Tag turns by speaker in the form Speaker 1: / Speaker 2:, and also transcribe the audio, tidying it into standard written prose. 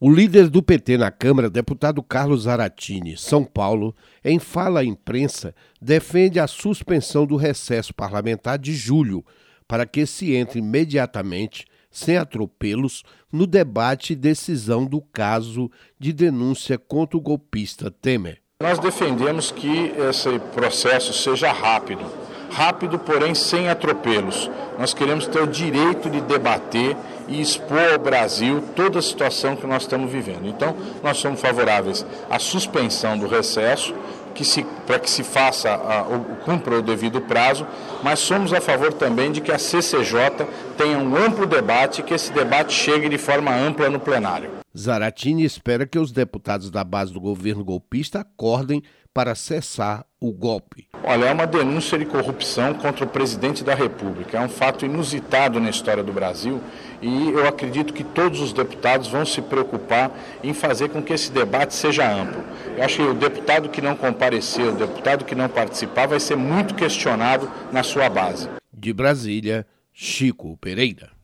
Speaker 1: O líder do PT na Câmara, deputado Carlos Zaratini, São Paulo, em fala à imprensa, defende a suspensão do recesso parlamentar de julho, para que se entre imediatamente, sem atropelos, no debate e decisão do caso de denúncia contra o golpista Temer.
Speaker 2: Nós defendemos que esse processo seja rápido, porém sem atropelos. Nós queremos ter o direito de debater e expor ao Brasil toda a situação que nós estamos vivendo. Então, nós somos favoráveis à suspensão do recesso, para que se cumpra o devido prazo, mas somos a favor também de que a CCJ tenha um amplo debate e que esse debate chegue de forma ampla no plenário.
Speaker 1: Zaratini espera que os deputados da base do governo golpista acordem para cessar o golpe.
Speaker 2: Olha, é uma denúncia de corrupção contra o presidente da República. É um fato inusitado na história do Brasil e eu acredito que todos os deputados vão se preocupar em fazer com que esse debate seja amplo. Eu acho que o deputado que não comparecer, o deputado que não participar, vai ser muito questionado na sua base.
Speaker 1: De Brasília, Chico Pereira.